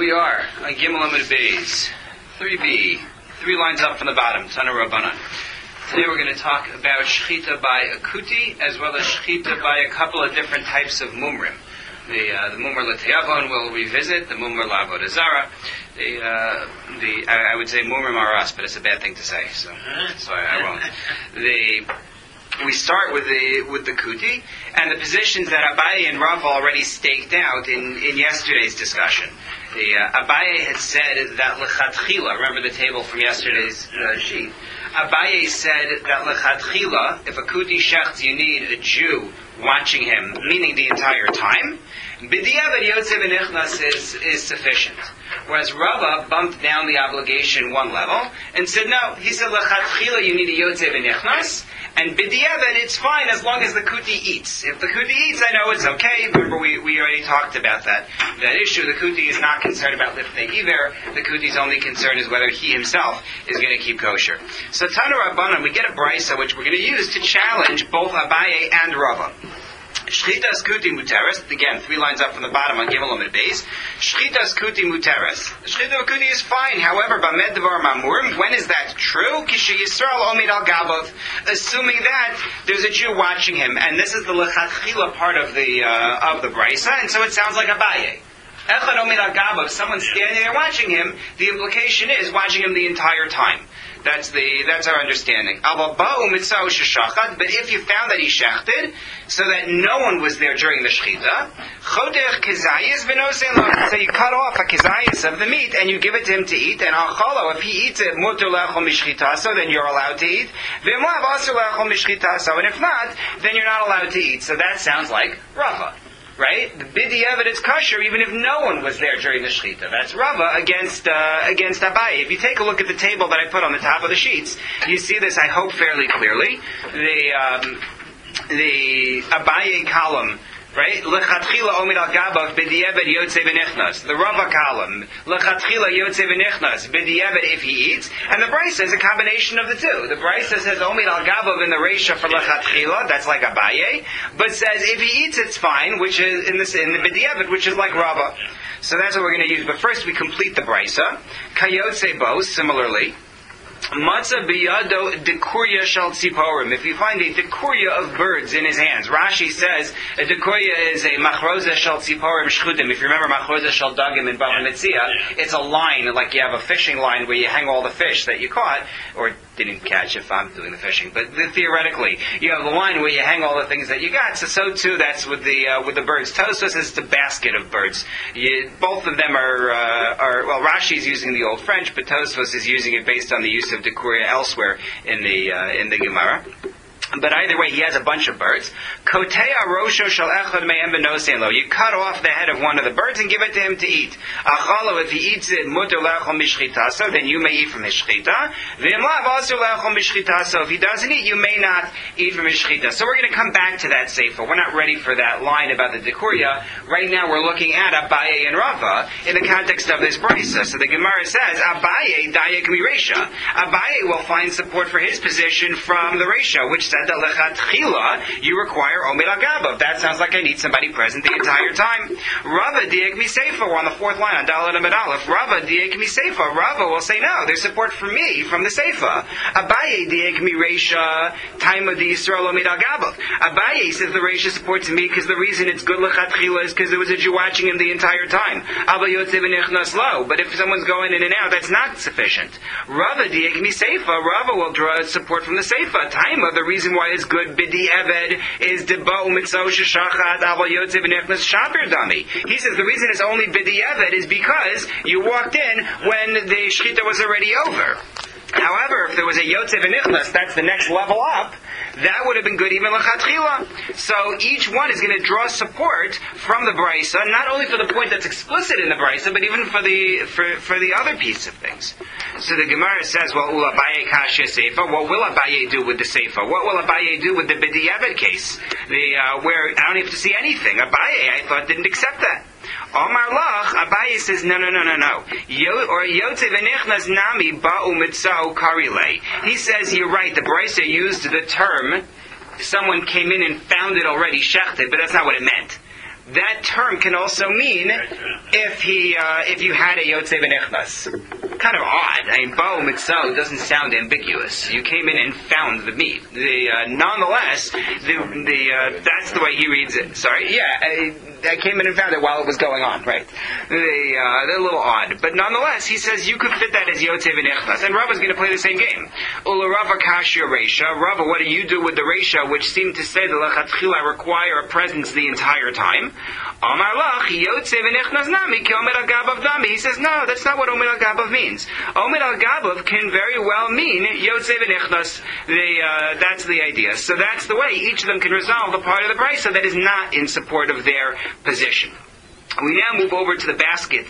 we are on Gimel Amud Beis, 3b, 3 lines up from the bottom, Tana Rabbanan. Today we're going to talk about Shechita by a Kuti, as well as Shechita by a couple of different types of Mumrim. The Mumr L'Te'avon we'll revisit, the Mumr L'Avodah Zarah. I would say Mumrim are us, but it's a bad thing to say, so I won't. We start with the Kuti, and the positions that Abaye and Rav already staked out in yesterday's discussion. Abaye had said that L'Chatchila, remember the table from yesterday's sheet, Abaye said that L'Chatchila, if a Kuti shechts, you need a Jew watching him, meaning the entire time. B'diavad Yotze v'Nichnas is sufficient. Whereas Rava bumped down the obligation one level and said, no, he said, L'Chatchila, you need a Yotze v'Nichnas, and B'diavad, it's fine as long as the Kuti eats. If the Kuti eats, I know it's okay. Remember, we already talked about that issue. The Kuti is not concerned about Lifnei Iver. The Kuti's only concern is whether he himself is going to keep kosher. So Tana Rabbanan, we get a brisa which we're going to use to challenge both Abaye and Rava. Shchitas kuti muteres, again, 3 lines up from the bottom on Gimel Amud Beis. Shchitas kuti muteres. The shchita of kuti is fine. However, bamed devar mamurim, when is that true? Kishi Yisrael omid al gabov, assuming that there's a Jew watching him, and this is the lechatchila part of the brisa, and so it sounds like Abaye. Echad omid al gabov, someone's standing there watching him. The implication is watching him the entire time. That's our understanding. But if you found that he shechted, so that no one was there during the shechita, so you cut off a kizayis of the meat and you give it to him to eat, and if he eats it, so then you're allowed to eat. And if not, then you're not allowed to eat. So that sounds like Rava. Right? The b'diavad is kosher even if no one was there during the shechita. That's Rava against Abaye. If you take a look at the table that I put on the top of the sheets, you see this, I hope, fairly clearly. The Abaye column, right? L'chatchila omid al gabav b'diavad yotze v'nichnas. The Rava column, l'chatchila yotze v'nichnas b'diavad if he eats, and the brisa is a combination of the two. The brisa says omid al gabav in the reisha for l'chatchila, that's like Abaye, but says if he eats it's fine, which is in the b'diavad, which is like Rava. So that's what we're going to use. But first we complete the brisa. Kayotze bo, similarly. Matzah biyado dekurya shal tziporim. If you find a dekurya of birds in his hands, Rashi says a dekurya is a machroza shal tziporim shchutim. If you remember machroza shal dagim in Bava Metzia, it's a line, like you have a fishing line where you hang all the fish that you caught, or didn't catch if I'm doing the fishing. But theoretically, you have the line where you hang all the things that you got. So too, that's with the birds. Tosfos is the basket of birds. Both of them are well, Rashi is using the Old French, but Tosfos is using it based on the use of Dekuria elsewhere in the Gemara. But either way, he has a bunch of birds. Kotea rosho shel echad mehem b'nosein lo. You cut off the head of one of the birds and give it to him to eat. Achalo, if he eats it, muter lechol mishchitaso, then you may eat from his shchita. V'imlav also lechol mishchitaso. If he doesn't eat, you may not eat from his shchita. So we're going to come back to that sefer. We're not ready for that line about the dekuria. Right now we're looking at Abaye and Rava in the context of this brisa. So the Gemara says, Abaye dayek miresha. Abaye will find support for his position from the Resha, which said that lechatchila you require omid al gabav. That sounds like I need somebody present the entire time. Rava diek mi seifa. We're on the 4th line on Dalet Amud Aleph. Rava diek mi seifa. Rava will say no. There's support for me from the seifa. Abaye diek mi reisha taima di Yisrael omid al gabav. Abaye says the reisha supports me because the reason it's good lechatchila is because there was a Jew watching him the entire time. Aba yotze v'nichnas lo. But if someone's going in and out, that's not sufficient. Rava diek mi seifa. Rava will draw support from the seifa. Taima, the reason why it's good bidi eved is deba umitzo sheshachat aval yotze v'nechnas shapir dami. He says the reason it's only bidi eved is because you walked in when the shchita was already over. However, if there was a yotze v'nichnas, that's the next level up, that would have been good even l'chatchila. So each one is going to draw support from the brisa, not only for the point that's explicit in the brisa, but even for the other piece of things. So the Gemara says, well, ul Abaye kashya seifa. What will Abaye do with the seifa? What will Abaye do with the b'diavad case? Where I don't have to see anything. Abaye, I thought, didn't accept that. Omar Lach, Abaye says, no. Or Yotze v'nichnas nami ba'u mitzau karile. He says, you're right, the Brisa used the term, someone came in and found it already shechted, but that's not what it meant. that term can also mean if you had a Yotzei V'Nichnas. Kind of odd. I mean, Bo Mitzvah doesn't sound ambiguous. You came in and found the meat. Nonetheless, that's the way he reads it. Sorry, I came in and found it while it was going on, right? They're a little odd. But nonetheless, he says you could fit that as Yotzei V'Nichnas. And Rava's going to play the same game. Ula Rava Kashya Reisha. Rava, what do you do with the Reisha, which seemed to say the Lechatchila require a presence the entire time? Amar Lach, Yotzei V'Nichnas Nami, Ki Omer Al Gabav Nami. He says, no, that's not what Omer Al Gabav means. Omer Al Gabav can very well mean Yotzei V'Nichnas. That's the idea. So that's the way each of them can resolve the part of the brisa that is not in support of their position. We now move over to the basket.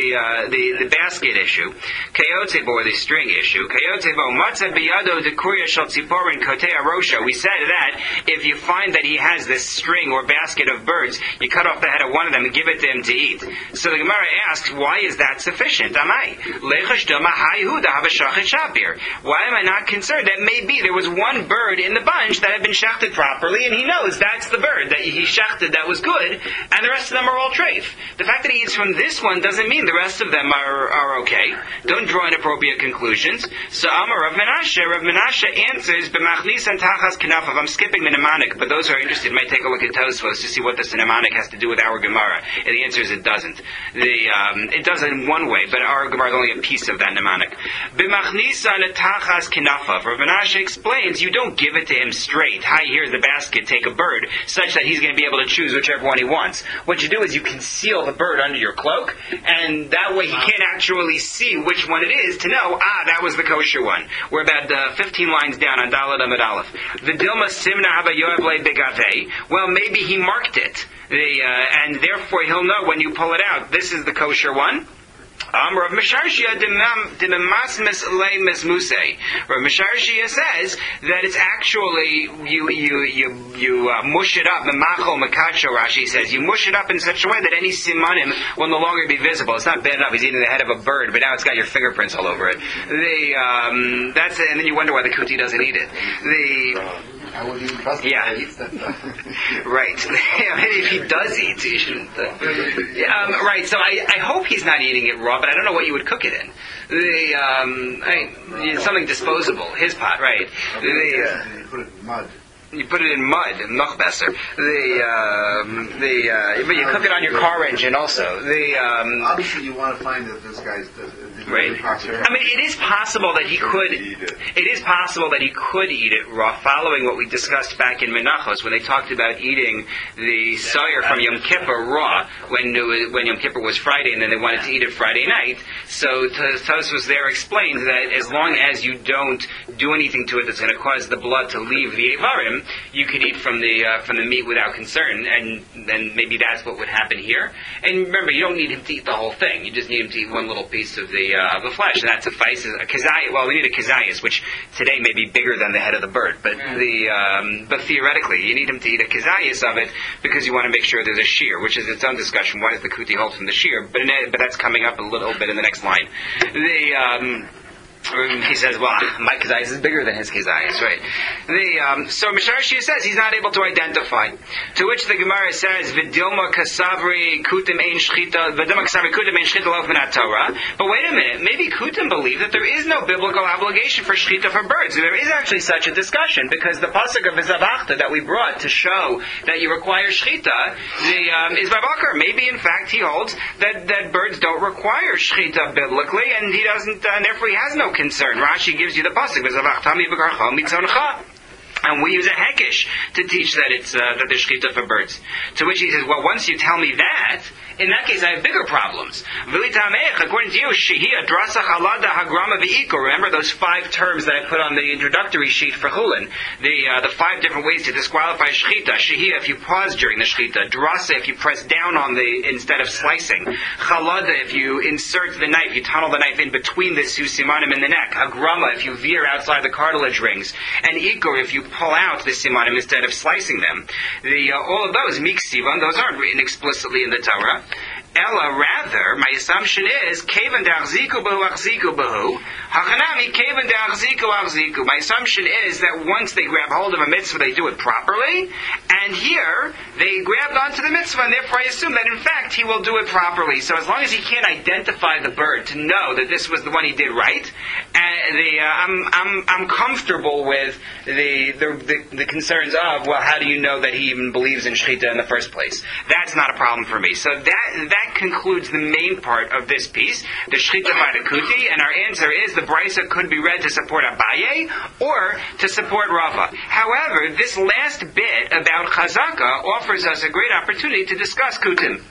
The basket issue, Kayotzev, or the string issue. Kayotzevo matzah biyado dekuria shel tziporin kotea rosha. We said that if you find that he has this string or basket of birds, you cut off the head of one of them and give it to him to eat. So the Gemara asks, why is that sufficient? Amai lechash dama hayhuda havashachet shapir. Why am I not concerned that maybe there was one bird in the bunch that had been shechted properly, and he knows that's the bird that he shechted that was good, and the rest of them are all treif. The fact that he eats from this one doesn't mean the rest of them are okay. Don't draw inappropriate conclusions. So Amar Rav Menashe answers b'machnis and tachas k'nafav. I'm skipping the mnemonic, but those who are interested might take a look at Tosfos to see what this mnemonic has to do with our Gemara. And the answer is it doesn't. It does in one way, but our Gemara is only a piece of that mnemonic. B'machnis and tachas k'nafav. Rav Menashe explains you don't give it to him straight. Hi, here's the basket. Take a bird, such that he's going to be able to choose whichever one he wants. What you do is you conceal the bird under your cloak, and that way he can't actually see which one it is to know, that was the kosher one. We're about 15 lines down on Daled Amud Aleph. V'dilma simna haba yoav le begavei. Well, maybe he marked it, and therefore he'll know when you pull it out, this is the kosher one. Rav Misharshia dimemasmis le mismusei. Rav Misharshia says that it's actually you mush it up. Memachol mekacho. Rashi says you mush it up in such a way that any simanim will no longer be visible. It's not bad enough he's eating the head of a bird, but now it's got your fingerprints all over it. That's it, and then you wonder why the kuti doesn't eat it. I wouldn't even trust him. Yeah. Right. Maybe if he does eat, he shouldn't. Right. So I hope he's not eating it raw, but I don't know what you would cook it in. Something disposable. His pot, right? You put it in mud. You put it in mud, noch besser. But you cook it on your car engine also. Obviously, you want to find that this guy's right. I mean, it is possible that he could. It is possible that he could eat it raw, following what we discussed back in Menachos when they talked about eating the soyer from Yom Kippur raw when Yom Kippur was Friday, and then they wanted to eat it Friday night. So Tosfos there explains that as long as you don't do anything to it that's going to cause the blood to leave the Eivarim, you could eat from the meat without concern, and then maybe that's what would happen here. And remember, you don't need him to eat the whole thing. You just need him to eat one little piece of the flesh, and that suffices. A kazayas, well, we need a kazayas, which today may be bigger than the head of the bird, but but theoretically, you need him to eat a kazayas of it because you want to make sure there's a shear, which is its own discussion. Why does the kuti hold from the shear? But that's coming up a little bit in the next line. He says, well, my kezayis is bigger than his kezayis, right? So Misharshia says he's not able to identify. To which the Gemara says, V'dilma kasavri kutim ein shchita, V'dilma kasavri kutim ein shchita lof minat Torah. But wait a minute, maybe kutim believe that there is no biblical obligation for shchita for birds. There is actually such a discussion, because the pasuk of V'zavachta that we brought to show that you require shchita is Babakar. Maybe in fact he holds that birds don't require shchita biblically, and he doesn't, and therefore he has no concern. Rashi gives you the pasuk, and we use a hekesh to teach that it's that there's shchita for birds. To which he says, well, once you tell me that, in that case I have bigger problems. According to you, shehia drasa halada hagrama v'iko. Remember those 5 terms that I put on the introductory sheet for chulin? The 5 different ways to disqualify shchita. Shehia, if you pause during the shchita. Drasa, if you press down on instead of slicing. Halada, if you insert the knife, you tunnel the knife in between the simanim in the neck. Hagrama, if you veer outside the cartilage rings. And ikor, if you pull out the simanim instead of slicing them. All of those, miksivan, those aren't written explicitly in the Torah. Ella, rather, my assumption is, Kevan da'achziku bahu achziku bahu, hachanami kevan da'achziku achziku. My assumption is that once they grab hold of a mitzvah, they do it properly, and here, they grabbed onto the mitzvah, and therefore I assume that in fact he will do it properly. So as long as he can't identify the bird to know that this was the one he did right, I'm comfortable with the concerns of, well, how do you know that he even believes in shechita in the first place? That's not a problem for me. So that concludes the main part of this piece, the shechita by the kuti, and our answer is the brisa could be read to support Abaye or to support Rava. However, this last bit about chazaka offers us a great opportunity to discuss kutim.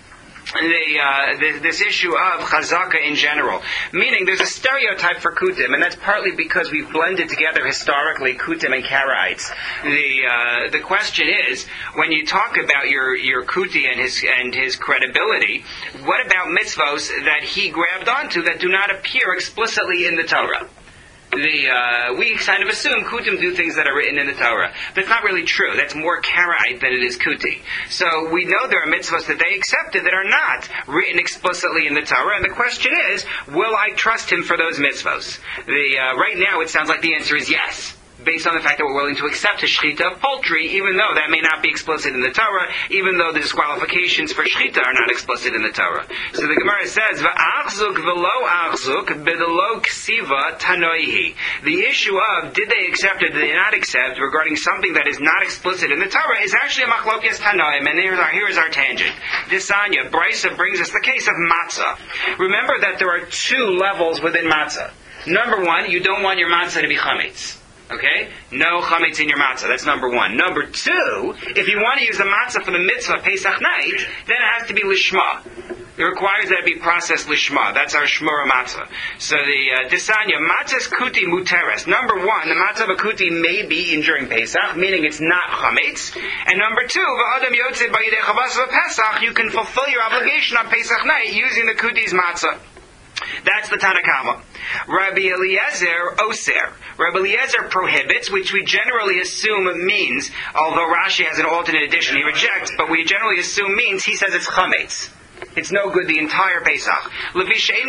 This issue of chazaka in general. Meaning there's a stereotype for kutim, and that's partly because we've blended together historically kutim and Karaites. The question is, when you talk about your kuti and his credibility, what about mitzvos that he grabbed onto that do not appear explicitly in the Torah? We kind of assume kutim do things that are written in the Torah. That's not really true. That's more karaite than it is kuti. So we know there are mitzvahs that they accepted that are not written explicitly in the Torah, and the question is, will I trust him for those mitzvahs? Right now it sounds like the answer is yes, based on the fact that we're willing to accept a shechita of poultry, even though that may not be explicit in the Torah, even though the disqualifications for shechita are not explicit in the Torah. So the Gemara says, "V'achzuk v'lo achzuk b'delo ksiva tanoihi." The issue of did they accept or did they not accept regarding something that is not explicit in the Torah is actually a machlokes tanoim, and here is our tangent. Disanya, Brisa brings us the case of matzah. Remember that there are two levels within matzah. Number one, you don't want your matzah to be chametz. Okay? No chametz in your matzah. That's number one. Number two, if you want to use the matzah for the mitzvah Pesach night, then it has to be lishma. It requires that it be processed lishma. That's our shmura matzah. So the Disanya, matzah's kuti muteres. Number one, the matzah of a kuti may be eaten during Pesach, meaning it's not chametz. And number two, v'adam yotzei b'yidei chavas v'pesach, you can fulfill your obligation on Pesach night using the kuti's matzah. That's the Tanakama. Rabbi Eliezer oser. Rabbi Eliezer prohibits, which we generally assume means, although Rashi has an alternate edition he rejects, but we generally assume means, he says it's chametz. It's no good the entire Pesach. They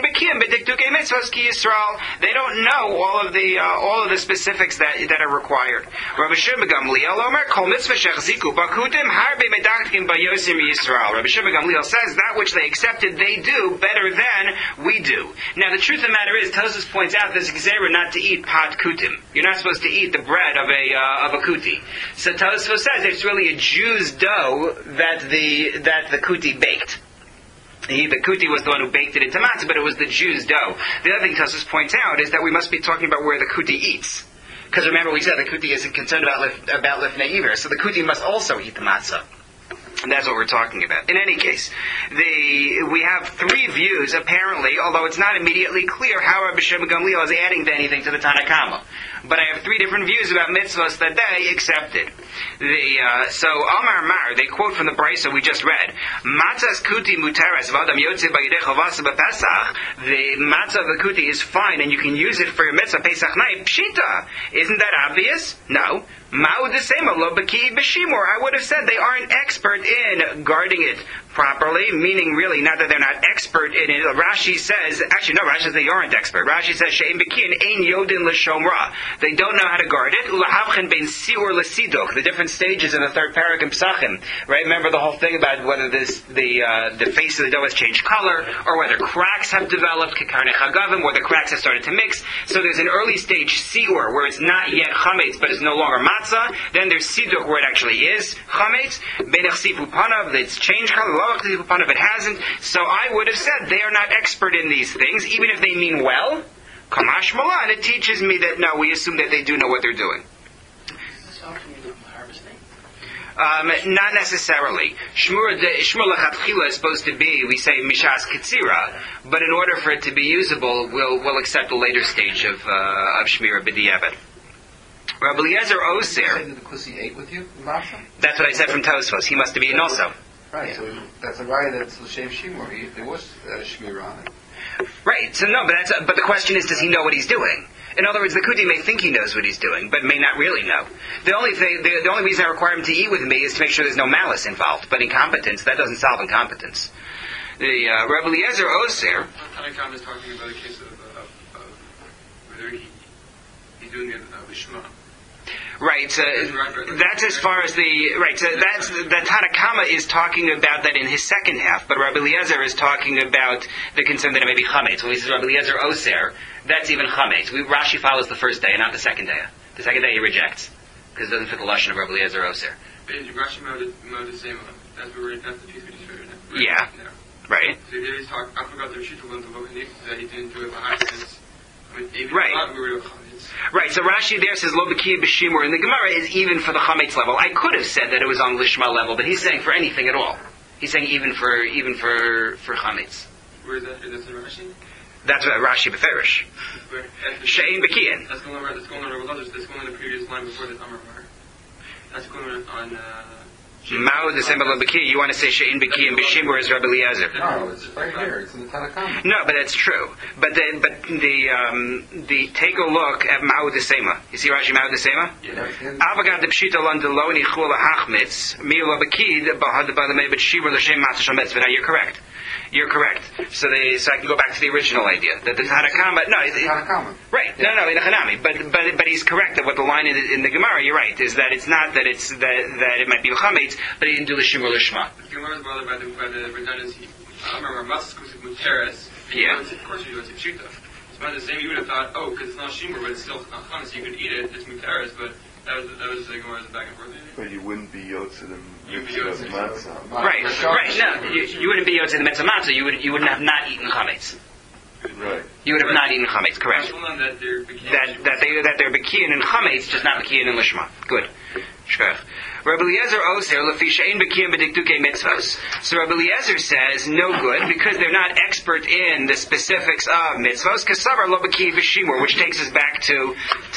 don't know all of the specifics that are required. Rabbi Shimon Gamliel Omer Kol Mitzvah Shechziku Bakutim Harbe Medaktim Bayosim Yisrael. Rabbi Shimon Gamliel says that which they accepted they do better than we do. Now the truth of the matter is, Tosfos points out there's gzera not to eat pat kutim. You're not supposed to eat the bread of a kuti. So Tosfos says it's really a Jew's dough that the kuti baked. The kuti was the one who baked it into matzah, but it was the Jew's dough. The other thing Tosfos points out is that we must be talking about where the kuti eats. Because remember we said the kuti isn't concerned about lifnei iver, so the kuti must also eat the matzah. And that's what we're talking about. In any case, we have three views, apparently, although it's not immediately clear how Rabbi Shimon Gamliel is adding anything to the Tanakama. But I have three different views about mitzvahs that they accepted. So Amar Mar, they quote from the Brisa we just read, Matzah's kuti muteres v'adam yotzei b'yidei chavasa b'pesach. The matzah of the kuti is fine, and you can use it for your mitzvah Pesach night. Pshita, isn't that obvious? No. I would have said they aren't expert in guarding it properly, meaning really not that they're not expert in it. Rashi says, actually no, Rashi says they aren't expert. Rashi says, She'im Bekin ein yodin l'shomra. They don't know how to guard it. L'havchen ben siur l'sidok. The different stages in the third parak in Pesachim. Right? Remember the whole thing about whether the face of the dough has changed color, or whether cracks have developed, kekarnei chagavim, where the cracks have started to mix. So there's an early stage siur, where it's not yet chametz, but it's no longer matzah. Then there's siduk, where it actually is chametz. Benach sifu panav, it's changed color. If it hasn't, so I would have said they are not expert in these things, even if they mean well. Kamash Malan, it teaches me that no, we assume that they do know what they're doing. Not necessarily. Shmur lechatchila is supposed to be, we say mishas ketzira, but in order for it to be usable, we'll accept a later stage of shmira b'diavad. Rabbi Eliezer Oser. Did the kusi ate with you, Masha? That's what I said from Tosfos. He must have eaten also. Right, yeah. So that's a guy that's l'shem shimur. There was shmira on it. Right. So no, but the question is, does he know what he's doing? In other words, the kuti may think he knows what he's doing, but may not really know. The only reason I require him to eat with me is to make sure there's no malice involved. But incompetence, that doesn't solve incompetence. The Rabbi Eliezer Oser. Tanakam is talking about a case of whether he's doing the Shema. Right, so that's as far as so that's, the Tanakama is talking about that in his second half, but Rabbi Eliezer is talking about the concern that it may be Chametz. When he says Rabbi Eliezer Oser, that's even Chametz. Rashi follows the first day and not the second day. The second day he rejects, because it doesn't fit the lashon of Rabbi Eliezer Oser. Rashi mode the same one. That's the piece we just read. Right? Yeah. Right. So there he's talking, I forgot the Rishita one that he didn't do it by accident. Right. Right, so Rashi there says Lo B'Kiya B'Shimur, and the Gemara is even for the Chametz level. I could have said that it was on Lishma level, but he's saying for anything at all. He's saying even for Chametz. Where is that? Is that in Rashi? That's what Rashi Beferish. She'ein B'Kiyin. That's going on the previous line before the Amar. That's going on Mao the symbol of B'Kiyin. You want to say She'ein B'Kiyin B'Shimur is Rabbi Eliezer. No, it's right here. It's in the Tanakh. No, but that's true. But the take a look at Mao the Sema. You see Rashi Mao the Sema? Avagad the Pshita Landelo Nichul Hachmitz Mila B'Kid Bahad Badamei B'Shimur L'Shem Matzah Shemetz. Now you're correct. You're correct. So I can go back to the original idea that the Tanakama. No, right? No, in the Hanami. But he's correct that what the line in the Gemara. You're right. Is that it's not that it's that it might be Chametz, but he didn't do the Shimur Lishma. The Gemara is bothered by the redundancy. I remember Maskus Muteres. Yeah. Of course you do it to Pshita. It's about the same. You would have thought, because it's not Shimur, but it's still not Chametz, so you could eat it. It's Muteres, but. That was the Gemara's back and forth. But you wouldn't be Yotze the Matzah. Right. No, you wouldn't be Yotze the Matzah. You wouldn't have not eaten chametz. Right. You would have not eaten chametz. Correct. That they're bekiyin and chametz, just not bekiyin and lishma. Good. Shkach. Rabbi Eliezer Oser lefi she'ein bekiyin b'dikdukei mitzvos. So Rabbi Eliezer says no good because they're not expert in the specifics of mitzvos. Kasavar lo bekiyin v'shimur, which takes us back to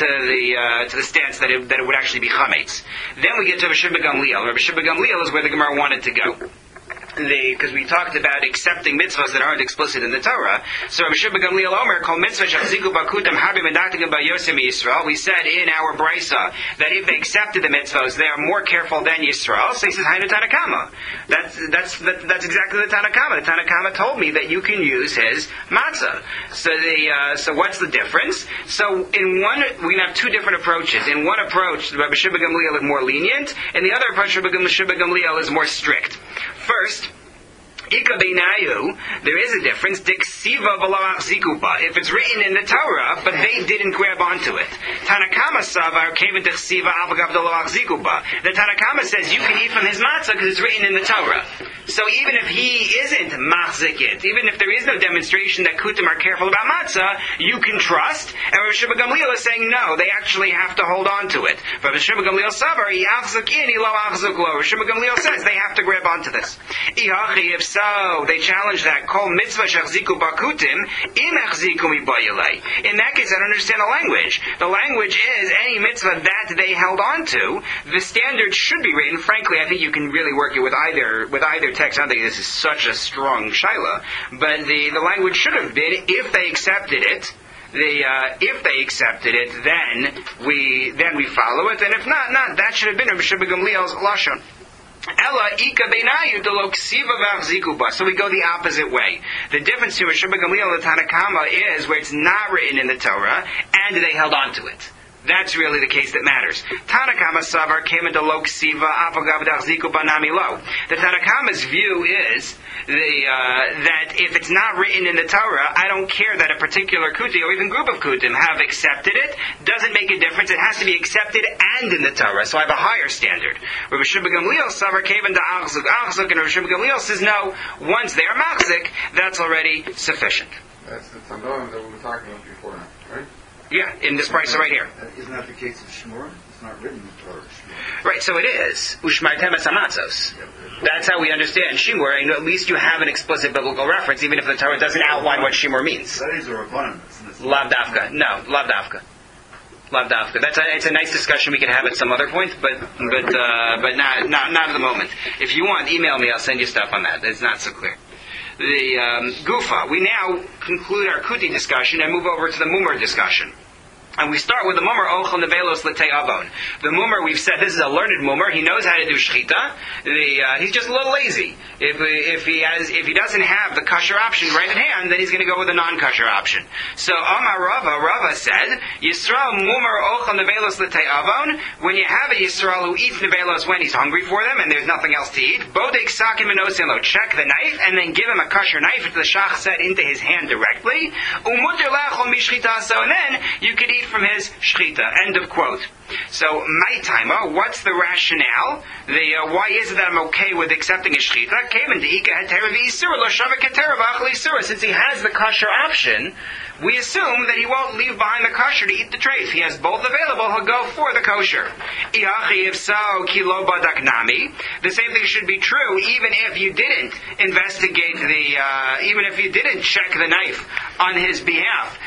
the stance that it would actually be chametz. Then we get to Rabbi Shimon Gamliel. Rabbi Shimon Gamliel is where the Gemara wanted to go. Because we talked about accepting mitzvahs that aren't explicit in the Torah. So Rabbi Shimon Gamliel Omer called mitzvah shachziku bakutam habim medatigim ba'yosim Yisrael. We said in our brisa that if they accepted the mitzvahs, they are more careful than Yisrael. So he says, Hainu Tanakama. That's exactly the Tanakama. The Tanakama told me that you can use his matzah. So what's the difference? So in one, we have two different approaches. In one approach, Rabbi Shimon Gamliel is more lenient, and the other approach, Rabbi Shimon Gamliel is more strict. First, Ika beinayu, there is a difference. Diksiva v'lo achzikuba. If it's written in the Torah, but they didn't grab onto it. Tanakama savar came into chsiva avagav v'lo achzikuba. The Tanakama says you can eat from his matzah because it's written in the Torah. So even if he isn't machzik it, even if there is no demonstration that kutim are careful about matzah, you can trust. And Rabbi Shimon Gamliel is saying no, they actually have to hold on to it. Rabbi Shimon Gamliel savar yachzik in ilo achzik lo. Rabbi Shimon Gamliel says they have to grab onto this. If so, they challenge that. Kol mitzvah shachziku bakutim im achziku mibayilei. In that case, I don't understand the language. The language is any mitzvah that they held on to. The standard should be written. Frankly, I think you can really work it with either text. I don't think this is such a strong shaila, but the language should have been if they accepted it. If they accepted it, then we follow it, and if not, that should have been Rabbi Shimon Gamliel's lashon. Ella ika beinayu delo ksiva v'achzikuba. So we go the opposite way. The difference between Rabbi Shimon Gamliel and the Tanakama is where it's not written in the Torah, and they held on to it. That's really the case that matters. Tanakama Savar came into lo ksiva apagav d'achzikuba nami lo. The Tanakama's view is that if it's not written in the Torah, I don't care that a particular kuti or even group of kutim have accepted it. Doesn't make a difference. It has to be accepted and in the Torah. So I have a higher standard. Rabbi Shimon Gamliel Savar came into achzuk, and Rabbi Shimon Gamliel says no. Once they are machzik, that's already sufficient. That's the Tandoim that we were talking about before, right? Yeah, in this brisa right here. Isn't that the case of Shmur? It's not written in the Torah. Right, so it is. Ushmaitem es hamatzos. That's how we understand Shimur, and at least you have an explicit biblical reference, even if the Torah doesn't outline what Shimur means. That is a rabbanon. Lav dafka. No, lav dafka. Lav dafka. It's a nice discussion we can have at some other point, but not at the moment. If you want, email me. I'll send you stuff on that. It's not so clear. The Gufa. We now conclude our Kuti discussion and move over to the Mumar discussion. And we start with the mummer, ochel nevelos l'tei avon. The mummer, we've said, this is a learned mummer. He knows how to do shechita. He's just a little lazy. If he doesn't have the kosher option right at hand, then he's going to go with the non-kosher option. So Amar Rava said, Yisrael mummer ochel nevelos l'tei avon. When you have a Yisrael who eats nevelos when he's hungry for them and there's nothing else to eat, bodek sakim enosin lo, check the knife and then give him a kosher knife, which the shach said, into his hand directly. Umuter lachol mishchita, so and then you could eat from his shechita. End of quote. So, my timer, what's the rationale? Why is it that I'm okay with accepting a shechita? Since he has the kosher option, we assume that he won't leave behind the kosher to eat the treif. He has both available, he'll go for the kosher. If so, the same thing should be true even if you didn't investigate even if you didn't check the knife on his behalf.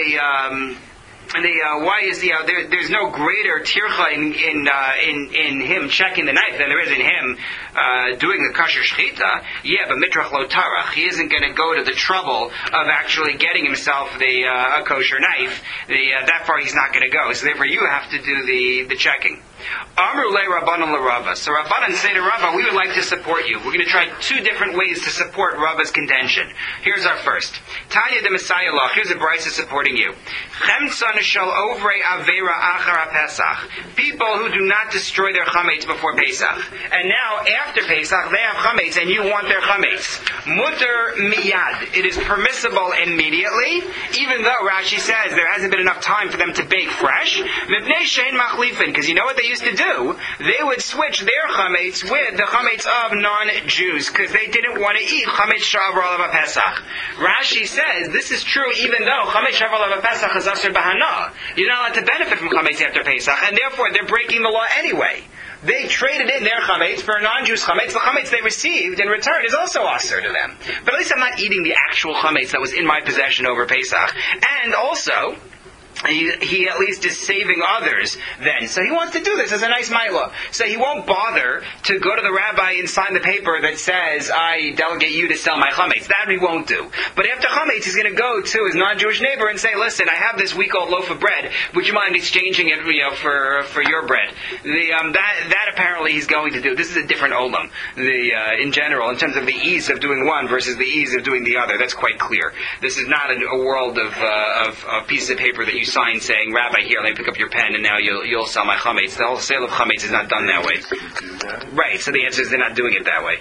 Why is there's no greater tircha in him checking the knife than there is in him doing the kosher shechita. Yeah, but mitrach lo tarach, he isn't going to go to the trouble of actually getting himself a kosher knife. That far he's not going to go. So therefore you have to do the checking. Amru le Rabbanan le Rava. So Rabbanan say to Rava, we would like to support you. We're going to try two different ways to support Rava's contention. Here's our first. Tanya de Messiah Lach. Here's a brisa supporting you. Chemtzan shel ovrei avera achar Pesach. People who do not destroy their chametz before Pesach. And now, after Pesach, they have chametz and you want their chametz. Mutter miyad. It is permissible immediately, even though Rashi says there hasn't been enough time for them to bake fresh. Mipnei shein machlifin. Because you know what they used to do? They would switch their chametz with the chametz of non-Jews, because they didn't want to eat chametz shavar alav Pesach. Rashi says this is true even though chametz shavar alav Pesach is asur b'hana. You're not allowed to benefit from chametz after Pesach, and therefore they're breaking the law anyway. They traded in their chametz for a non-Jews chametz. The chametz they received in return is also asur to them. But at least I'm not eating the actual chametz that was in my possession over Pesach. And also, he at least is saving others then. So he wants to do this as a nice milah. So he won't bother to go to the rabbi and sign the paper that says, I delegate you to sell my chametz. That he won't do. But after chametz, he's going to go to his non-Jewish neighbor and say, listen, I have this week-old loaf of bread. Would you mind exchanging it for your bread? That apparently he's going to do. This is a different olam. In general, in terms of the ease of doing one versus the ease of doing the other. That's quite clear. This is not a world of pieces of paper that you sign saying, Rabbi, here, let me pick up your pen, and now you'll sell my chametz. The whole sale of chametz is not done that way. Right, so the answer is they're not doing it that way.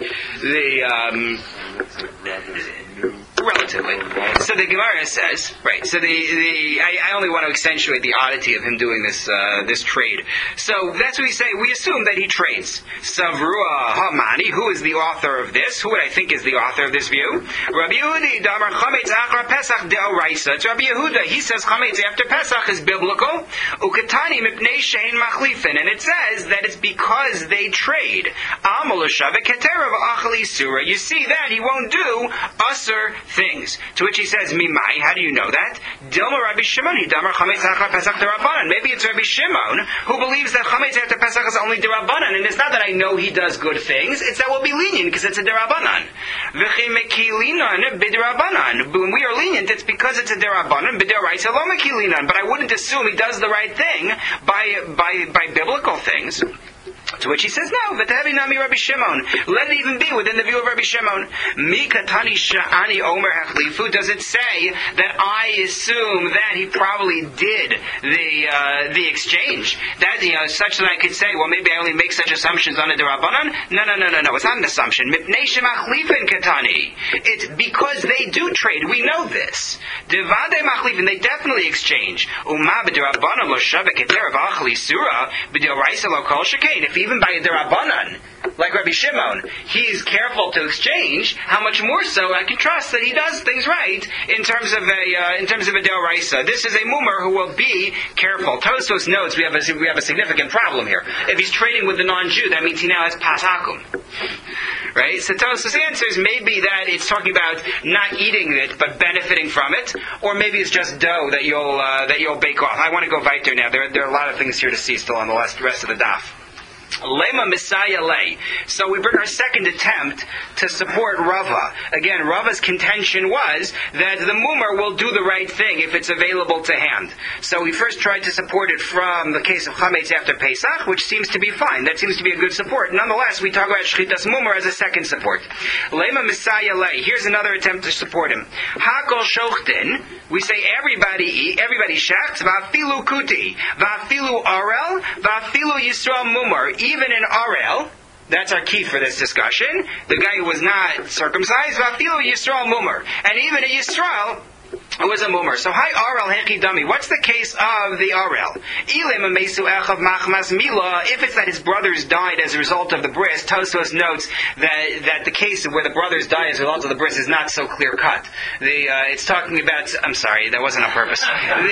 Relatively. So the Gemara says, right, so I only want to accentuate the oddity of him doing this trade. So that's what we say, we assume that he trades. Savrua Hamani, who is the author of this? Who would I think is the author of this view? Rabbi Yehuda, Damar Chametz Achar Pesach De'oraisa. It's Rabbi Yehuda, he says chametz after Pesach is biblical. Ukatani Mipnei Shein Machlifin, and it says that it's because they trade. Amaloshavik Keterav Achali Surah. You see that he won't do usur things. To which he says, Mimai, how do you know that? Dilma Rabbi Shimon, Damar Chametz Achar Pesach Derabanan. Maybe it's Rabbi Shimon who believes that chametz after Pesach is only Derabanan, and it's not that I know he does good things, it's that we'll be lenient because it's a Derabanan. V'chi mekilinan b'Derabanan. When we are lenient, it's because it's a Derabanan, b'Deraisa lo mekilinan. But I wouldn't assume he does the right thing by biblical things. To which he says, no, v'tehevi nami Rabbi Shimon. Let it even be within the view of Rabbi Shimon. Mikatani sha'ani omer hachlifu. Does it say that I assume that he probably did the exchange? That, such that I could say, well, maybe I only make such assumptions on a derabanan? No. It's not an assumption. Mipnei shemachlifin katani. It's because they do trade. We know this. Devade machlifin. They definitely exchange. Uma b'derabanan lo shavek eterav achli surah b'deraisa lo kol shekain. If even by a derabanan, like Rabbi Shimon, he's careful to exchange, how much more so I can trust that he does things right in terms of a deoraisa. This is a mumer who will be careful. Tosfos notes we have a significant problem here. If he's trading with the non-Jew, that means he now has pasakum. Right? So Tosfos answers maybe that it's talking about not eating it but benefiting from it, or maybe it's just dough that you'll bake off. I want to go weiter now. There are a lot of things here to see still on the rest of the daf. Lema Messiah lay. So we bring our second attempt to support Rava. Again, Rava's contention was that the mumar will do the right thing if it's available to hand. So we first tried to support it from the case of Chametz after Pesach, which seems to be fine. That seems to be a good support. Nonetheless, we talk about Shchitas mumar as a second support. Lema Messiah lay. Here's another attempt to support him. Hakol shochtin. We say everybody shechts. Va'afilu kuti. Va'afilu arel. Va'afilu Yisrael mumar. Even in Arel, that's our key for this discussion, the guy who was not circumcised, Vafilu Yisrael mumar. And even a Yisrael who was a mumar. So, hi Arel Hechi Dami. What's the case of the Arel? Ilim Mesu Echav Machmas Mila. If it's that his brothers died as a result of the bris, Tosfos notes that the case where the brothers died as a result of the bris is not so clear cut. It's talking about. I'm sorry, that wasn't on purpose.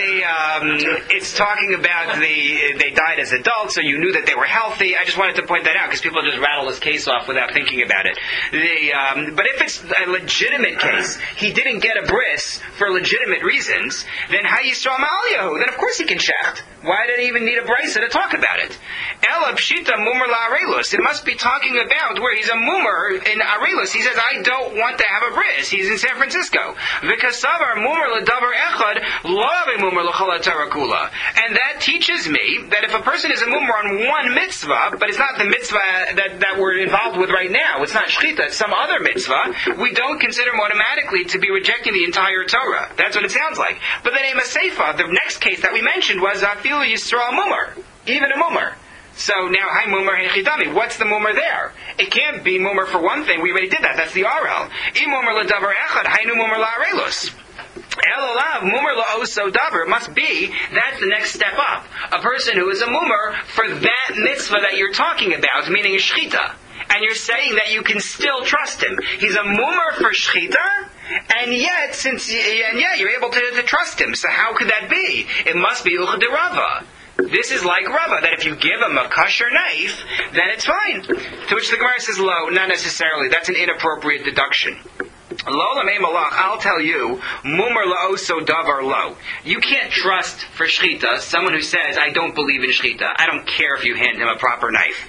It's talking about they died as adults, so you knew that they were healthy. I just wanted to point that out because people just rattle this case off without thinking about it. But if it's a legitimate case, he didn't get a bris for legitimate reasons, then how Yisrael Ma'aliyahu? Then of course he can shecht. Why did he even need a brisa to talk about it? Ela pshita mumar la'arelus. It must be talking about where he's a mumar in arelus. He says, I don't want to have a bris. He's in San Francisco. V'kasavar mumar l'davar echad lo mumar l'chol tarakula. And that teaches me that if a person is a mumar on one mitzvah, but it's not the mitzvah that we're involved with right now, it's not shchita, it's some other mitzvah, we don't consider him automatically to be rejecting the entire Torah. That's what it sounds like. But then Ema Seifa, the next case that we mentioned was Afilu Yisrael Mumar. Even a Mumar. So now, hi Mumar Hechidami. What's the Mumar there? It can't be Mumar for one thing. We already did that. That's the Arel. I Mumar L'Davar Echad, Hainu Mumar La'arelus. Elolav Mumar La'oso Davar. It must be, that's the next step up. A person who is a Mumar for that mitzvah that you're talking about, meaning a Shechita. And you're saying that you can still trust him. He's a mumar for shchita, and yet you're able to trust him. So how could that be? It must be Uchad Rava. This is like Rava, that if you give him a kosher knife, then it's fine. To which the Gemara says, lo, not necessarily. That's an inappropriate deduction. Lo lamei malach, I'll tell you, mumar la'oso davar lo. You can't trust for shchita someone who says, I don't believe in shchita. I don't care if you hand him a proper knife.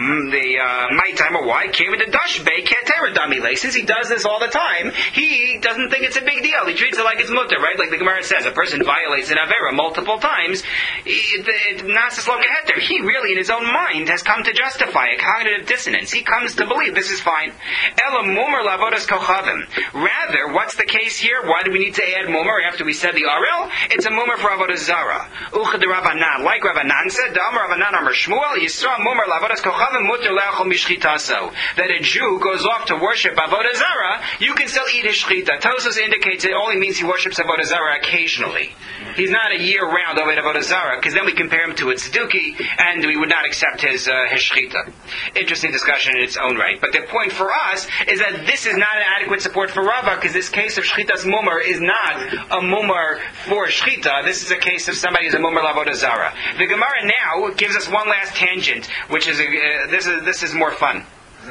My timer, why? Came into dashbei ketera damile. Since he does this all the time, he doesn't think it's a big deal. He treats it like it's mutter, right? Like the Gemara says, a person violates an avera multiple times. He really, in his own mind, has come to justify a cognitive dissonance. He comes to believe this is fine. Ela mumar lavodas kochavim. Rather, what's the case here? Why do we need to add mumar after we said the arel? It's a mumar for avodah zara. Uchad Rabbanan, like Rabbanan said, Damar Rabbanan Amar Shmuel, Yisra mumar lavodas kochavim muter le'achol mishchitaso. That a Jew goes off to worship avodah zara, you can still eat his shchita. Tosfos indicates it only means he worships avodah zara occasionally. He's not a year-round avodah zara, because then we compare him to a tzedukah, and we would not accept his shchita. Interesting discussion in its own right. But the point for us is that this is not an adequate support for Rava, because this case of shchitas mumar is not a mumar for shchita. This is a case of somebody who's a mumar lavodah zara. The Gemara now gives us one last tangent, which is this is more fun.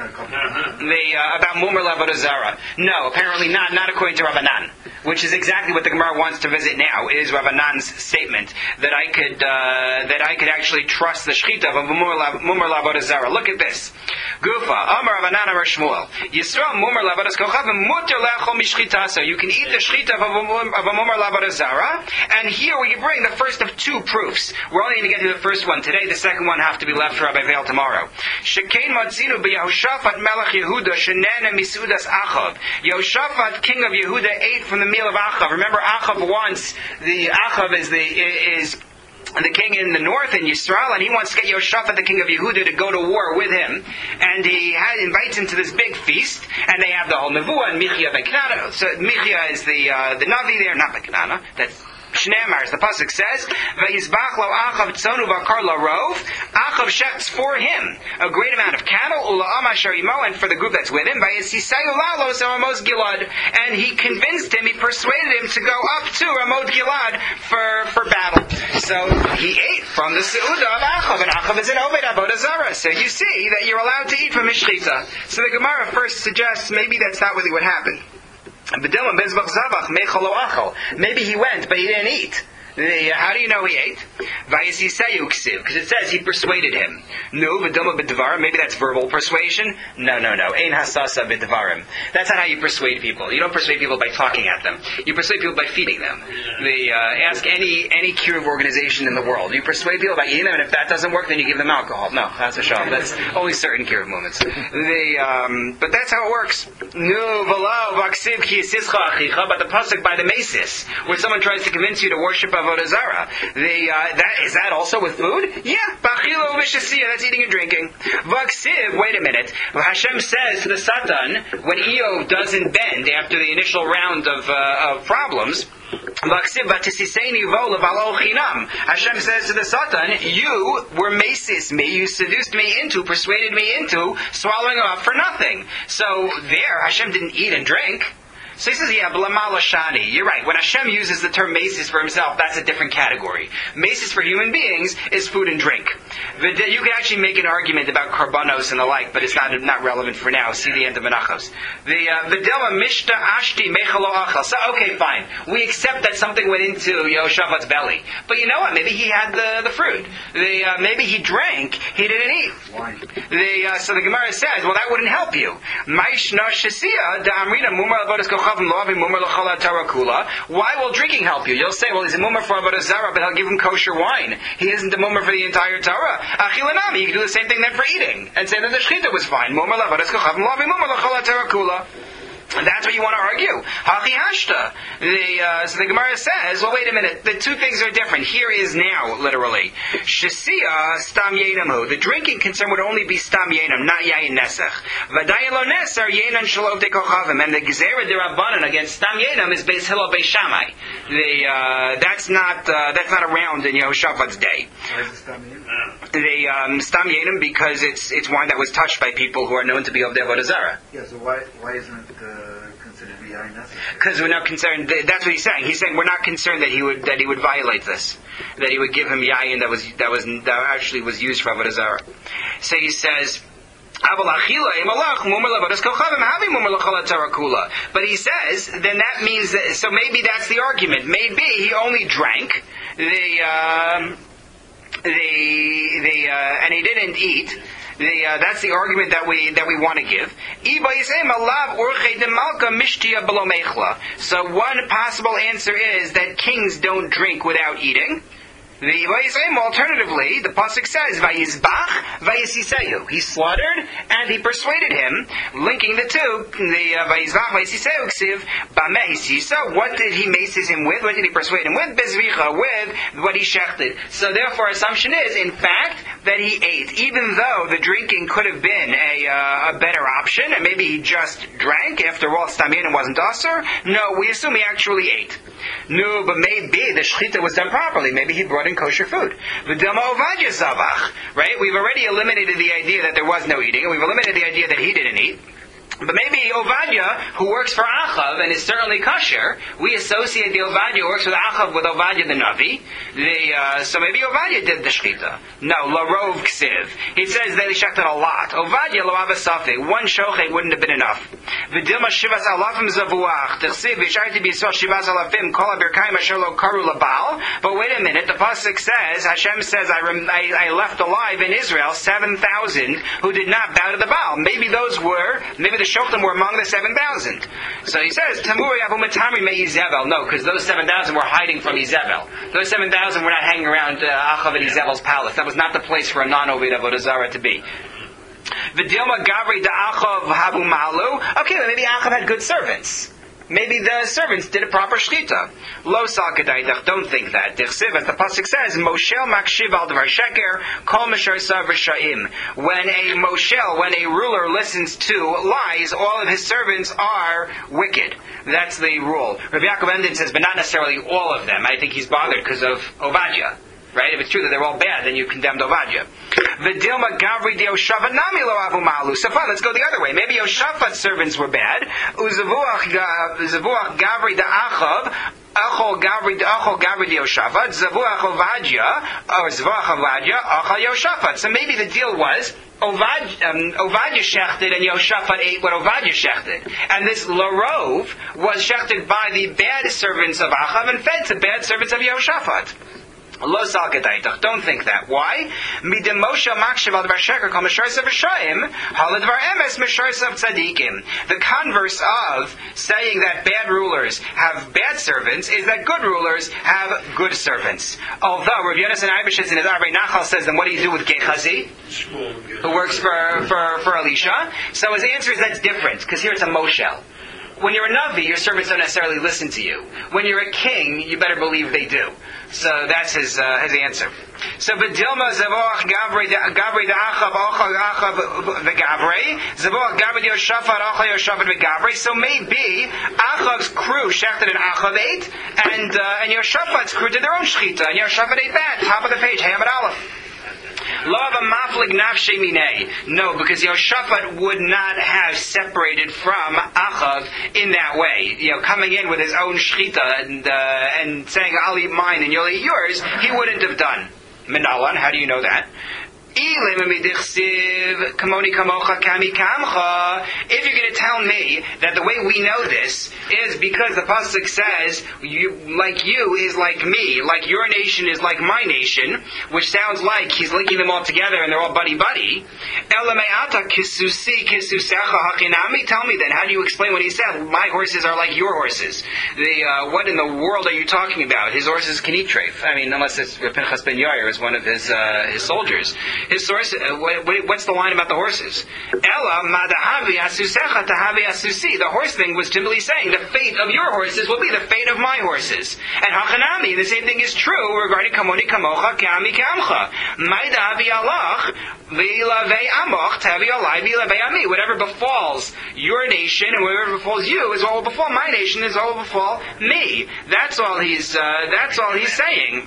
About mumar lavodah zara. No, apparently not. Not according to Rabbanan, which is exactly what the Gemara wants to visit now. Is Rabbanan's statement that I could actually trust the shchita of a mumar lavodah zara. Look at this. Gufa Amar Rabbanan Amar Shmuel Yisrael mumar lavodas kochavim muter le'achol mishchita. So you can eat the shchita of a mumar lavodah zara. And here we bring the first of two proofs. We're only going to get to the first one today. The second one have to be left for Rabbi Veil tomorrow. Shekein matzinu b'Yehoshaphat melech Yehuda shenena misudas Achav. Yehoshaphat, king of Yehuda, ate from the meal of Achav. Remember, Achav wants Achav is the king in the north in Yisrael, and he wants to get Yehoshaphat, the king of Yehuda, to go to war with him. And he invites him to this big feast, and they have the whole nevuah and Michia ben Knana. So Michia is the Navi there, not ben Knana. That's Shneimar, the pasuk says, "Vayizbach lo Achav tzonu v'akar lo rov." Achav shechts for him a great amount of cattle, ula'am asher imo, and for the group that's with him, vayisisayu lalos Ramos Gilad, and he convinced him, he persuaded him to go up to Ramot Gilad for battle. So he ate from the seudah of Achav, and Achav is an oved avodah zara. So you see that you're allowed to eat from his shchita. So the Gemara first suggests maybe that's not really what happened. Maybe he went, but he didn't eat. How do you know he ate? Because it says he persuaded him. No, v'doma b'dvarim. Maybe that's verbal persuasion. No. Ein hasasa b'dvarim. That's not how you persuade people. You don't persuade people by talking at them. You persuade people by feeding them. Ask any curative organization in the world. You persuade people by eating them, and if that doesn't work, then you give them alcohol. No, that's a sham. That's only certain curative moments. But that's how it works. No, v'lo v'aksiv ki yisischa achicha. But the pasuk by the mesis, where someone tries to convince you to worship avodah zarah. Is that also with food? Yeah. Bachilo v'shasiya. That's eating and drinking. V'aksiv. Wait a minute. Hashem says to the Satan when Eov doesn't bend after the initial round of problems. Hashem says to the Satan, you were masis me, you seduced me into, persuaded me into swallowing off for nothing. So there, Hashem didn't eat and drink. So he says, yeah, blamalashani. You're right. When Hashem uses the term masis for himself, that's a different category. Masis for human beings is food and drink. You can actually make an argument about karbanos and the like, but it's not relevant for now. See the end of Menachos. V'dilma mishta ashti mechalo achal. So, okay, fine. We accept that something went into Yehoshafat's belly. But you know what? Maybe he had the fruit. Maybe he drank. He didn't eat. Wine. So the Gemara says, well, that wouldn't help you. Maishna shasiya da'amrina mumar avodas kochav. Why will drinking help you? You'll say, well, he's a mumar for avodah zarah, but he'll give him kosher wine. He isn't a mumar for the entire Torah. Achilanami, you can do the same thing then for eating, and say that the shechita was fine. Mumar lavodas kochav lo mumar l'chol ha'Torah kula. That's what you want to argue. Hachi hashta. So the Gemara says, well, wait a minute. The two things are different. Here is now, literally. Shasiya stam yenamu. The drinking concern would only be stam yenam, not yayin nesach. V'dayin lo nesar yenan shalom tekochavim. And the gezerah derabanan against stam yenam is Beis Hillel Beis Shammai. That's not around in Yehoshafat's day. Why is it stam yenim? Stam yenam because it's wine that was touched by people who are known to be of the avodah zarah. Yeah, so why isn't it considered to be yayin nesach? Because we're not concerned. That's what he's saying. He's saying we're not concerned that he would violate this, that he would give him yayin that actually was used for avodah zarah. So he says. But he says, then that means that. So maybe that's the argument. Maybe he only drank and he didn't eat. That's the argument that we want to give. So one possible answer is that kings don't drink without eating. Alternatively, the pasuk says, "Vayizbach, vayisisehu." He slaughtered and he persuaded him, linking the two. The Vayizbach, vayisisehu ksiv bameh hisisa. What did he maces him with? What did he persuade him with? Bezvicha, with what he shechted. So therefore, assumption is, in fact, that he ate, even though the drinking could have been a better option, and maybe he just drank. After all, stam yenim wasn't aser. No, we assume he actually ate. No, but maybe the shechita was done properly. Maybe he brought in kosher food. V'dama Ovadia zavach. Right? We've already eliminated the idea that there was no eating, and we've eliminated the idea that he didn't eat. But maybe Ovadia, who works for Achav and is certainly kosher, we associate the Ovadia who works with Achav with Ovadia the Navi. So maybe Ovadia did the shechita. No, larov ksiv. He says that he shechted a lot. Ovadia lo avasafe. One shochet wouldn't have been enough. V'dilma shivas alafim zavuach. T'chsiv v'sharti b'yisrael shivas alafim kol ha'birkayim asher lo karu labal. But wait a minute. The pasuk says, Hashem says, I left alive in Israel 7,000 who did not bow to the Baal. Maybe the Shochtim were among the 7,000. So he says, Tamuri Abu Matamri me Izebel. No, because those 7,000 were hiding from Izebel. Those 7,000 were not hanging around Achav and Izebel's palace. That was not the place for a non-Ovid avodah zarah to be. V'dilma Gavri da Achav Habu Malu. Okay, maybe Achav had good servants. Maybe the servants did a proper shchita. Lo salkadaydach, don't think that. Dichsiv, as the pasuk says, Moshel makshiv al dvar sheker, kol mishar sav v'sha'im. When a ruler listens to lies, all of his servants are wicked. That's the rule. Rabbi Yaakov Emden says, but not necessarily all of them. I think he's bothered because of Ovadia. Right? If it's true that they're all bad, then you condemned Ovadia. V'dilma gavri de Yoshafat nami lo avu malu. So fine, let's go the other way. Maybe Yoshafat's servants were bad. Uzavuach gavri de Achav Achol Gabri Yoshafat, Zavu Achol Vadya, or Zavu Achol Vadya, Achol Yoshafat. So maybe the deal was Ovadia shechted and Yoshafat ate what Ovadia shechted. And this Larov was shechted by the bad servants of Achav and fed to bad servants of Yoshafat. Lo salkadaitach. Don't think that. Why? Midem Moshe makshav al dvar sheker kol misharsav v'shayim halad dvar emes misharsav tzadikim. The converse of saying that bad rulers have bad servants is that good rulers have good servants. Although Rav Yonasan Eibeshitz in his Arvei Nachal says, then what do you do with Gehazi, who works for Elisha? So his answer is that's different, because here it's a moshel. When you're a Navi, your servants don't necessarily listen to you. When you're a king, you better believe they do. So that's his answer. So B'dilma Zavoach Gabri Da'achav Achav V'Gabri Zavoach Gabri Yoshafat Achav Yoshafat V'Gabri. So maybe Achav's crew shechted an Achav ate, and Yoshafat's crew did their own shechita, and Yoshafat ate that. Top of the page, Hamad Aleph. No, because Yoshafat would not have separated from Achav in that way. Coming in with his own shechita and saying, I'll eat mine and you'll eat yours, he wouldn't have done. Menalan, how do you know that? If you're going to tell me that the way we know this is because the pasuk says you is like me, like your nation is like my nation, which sounds like he's linking them all together and they're all buddy-buddy. Tell me then, how do you explain what he said? My horses are like your horses. What in the world are you talking about? His horses can eat treif. I mean, unless it's Pinchas ben Yair is one of his soldiers. His source, what's the line about the horses? Ella madahavi asusecha tahavi asusi. The horse thing was simply saying the fate of your horses will be the fate of my horses. And hachanami, the same thing is true regarding kamoni kamocha kami kamcha. Madahavi alach v'ilavei amoch tavi alai v'ilavei ami. Whatever befalls your nation and whatever befalls you is what will befall my nation, is what will befall me. That's all he's saying.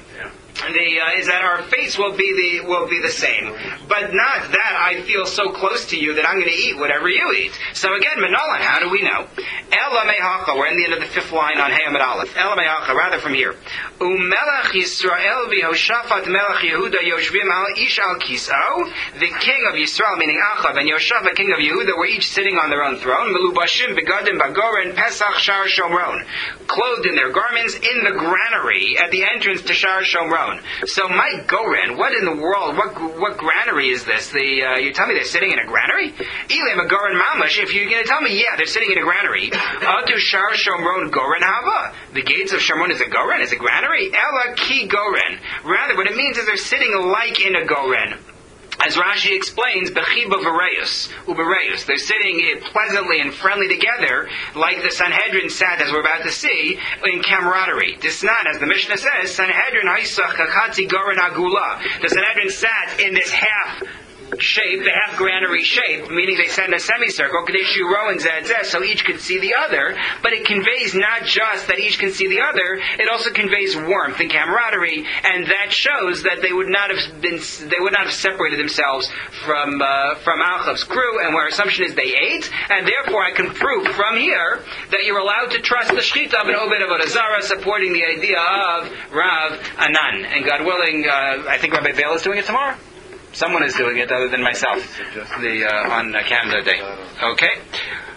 Is that our fates will be the same, but not that I feel so close to you that I'm going to eat whatever you eat. So again, Manolan, how do we know? Ela mehacha. We're in the end of the fifth line on Hey Amid Aleph. Ela mehacha, rather from here. Umelech Yisrael v'Yoshafat melech Yehuda yoshvim al ish al kiso. The king of Yisrael, meaning Achav, and Yoshafat, king of Yehuda, were each sitting on their own throne. Melubashim begadim bagoren Pesach Shar Shomron, clothed in their garments in the granary at the entrance to Shar Shomron. So my Goren, what in the world, what granary is this? You tell me they're sitting in a granary? Elim a Goren Mamash, if you're going to tell me, yeah, they're sitting in a granary. Atu Shar Shomron Goren Hava. The gates of Shomron is a Goren, is a granary? Ela Ki Goren. Rather, what it means is they're sitting like in a Goren. As Rashi explains, Bechiba V'Reus, Ubereus. They're sitting pleasantly and friendly together, like the Sanhedrin sat, as we're about to see, in camaraderie. Disnan, as the Mishnah says, Sanhedrin Haisach Kakatzi Goren Agula. The Sanhedrin sat in this half shape, the half granary shape, meaning they sat in a semicircle, Kadeshu Ro and Zadzeh, so each could see the other, but it conveys not just that each can see the other, it also conveys warmth and camaraderie, and that shows that they would not have separated themselves from Achav's crew, and our assumption is they ate, and therefore I can prove from here that you're allowed to trust the Shechita of an Obed Avodah Zarah, supporting the idea of Rav Anan, and God willing, I think Rabbi Bale is doing it tomorrow. Someone is doing it other than myself on Canada Day. Okay?